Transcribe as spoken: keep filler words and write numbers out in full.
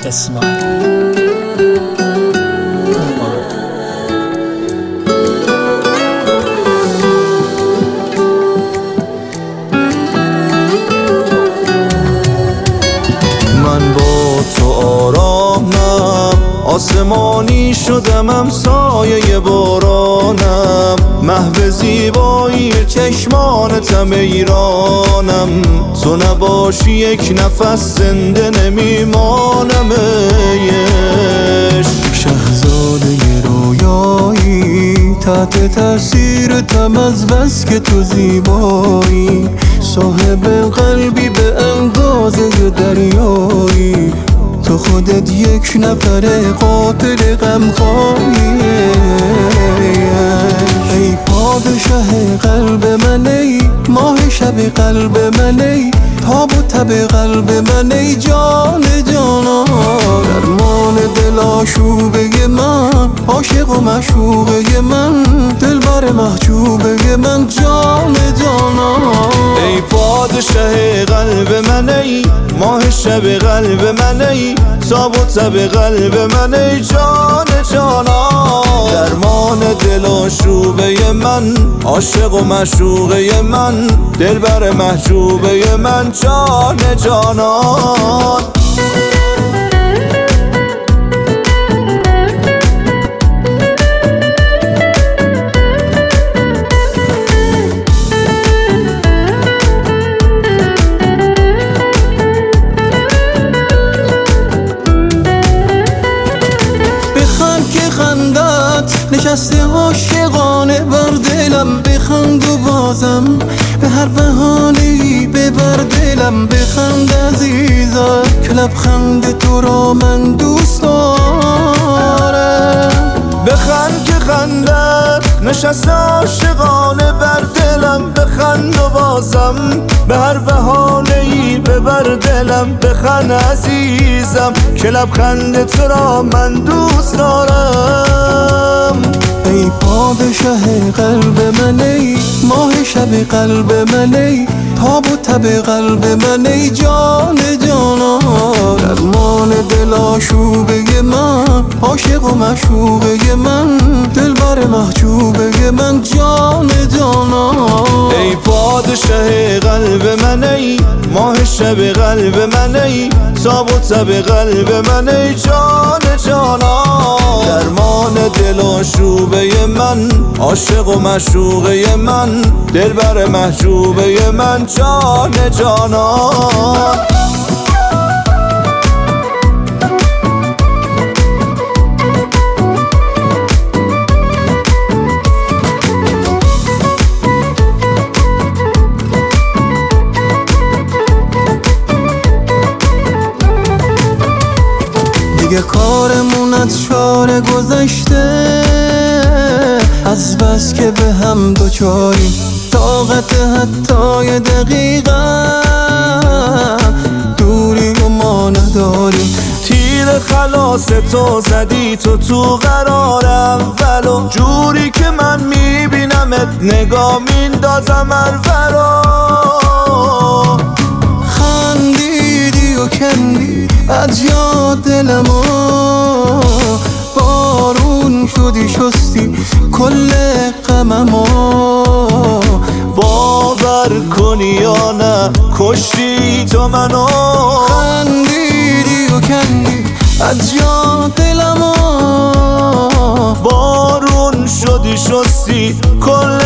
اسماعیل. من با تو آرامم، آسمانی شدم همسایه بارانم، محو زیبایی چشمانتم ایرانم. تو نباشی یک نفس زنده نمیمانم. شهزاده رویایی تحت تاثیر تم از بس که تو زیبایی، صاحب قلبی به اندازه دریایی. تو خودت یک نفر قاتل غمخواری. ای پادشه قلب من، ای ماه شب قلب من، ای تاب و تب قلب من، ای جان جانان. درمان دل آشوبه من، عاشق و معشوقه من، دلبر محجوبه من، جان جانان. ای پادشه قلب من، ای ماه شب قلب من، ای تاب و تب قلب من، ای جان جانان. درمان دل آشوبه من، عاشق و معشوقه من، دلبر محجوبه من، جان جانان. نشسته عاشقانه بر دلم، بخند و بازم به هر بهانه‌ای ببر دلم. بخند عزیزم که لبخند تو را من دوست دارم. بخند که خندت نشسته عاشقانه بر دلم، بخند و بازم به هر بهانه‌ای ببر دلم. بخند عزیزم که لبخند تو را من دوست دارم. ای پادشه قلب من، ای ماه شب قلب من، ای تاب و تب قلب من، ای جان جانان. درمان دل آشوبه من، عاشق و معشوقه من، دلبر محجوبه من، جان جانان. ای پادشه قلب من، ای ماه شب قلب من، ای تاب و تب قلب من، ای جان جانان. درمان دل آشوبه من، عاشق و معشوقه من، دلبر محجوبه من، جان جانان. دیگه کارمون از چاره گذشته، از بس که به هم دوچاریم، طاقت حتی یه دقیقه دوری و ما نداریم. تیر خلاص تو زدی تو تو قرار اولو، جوری که من میبینمت نگاه میندازم ارورا. خندیدی و کندی از یاد دلمو، بارون شدی شستی کل غممو. باور کنی یا نه کشتی تو منو. خندیدی و کندی از یاد دلمو، بارون شدی شستی کل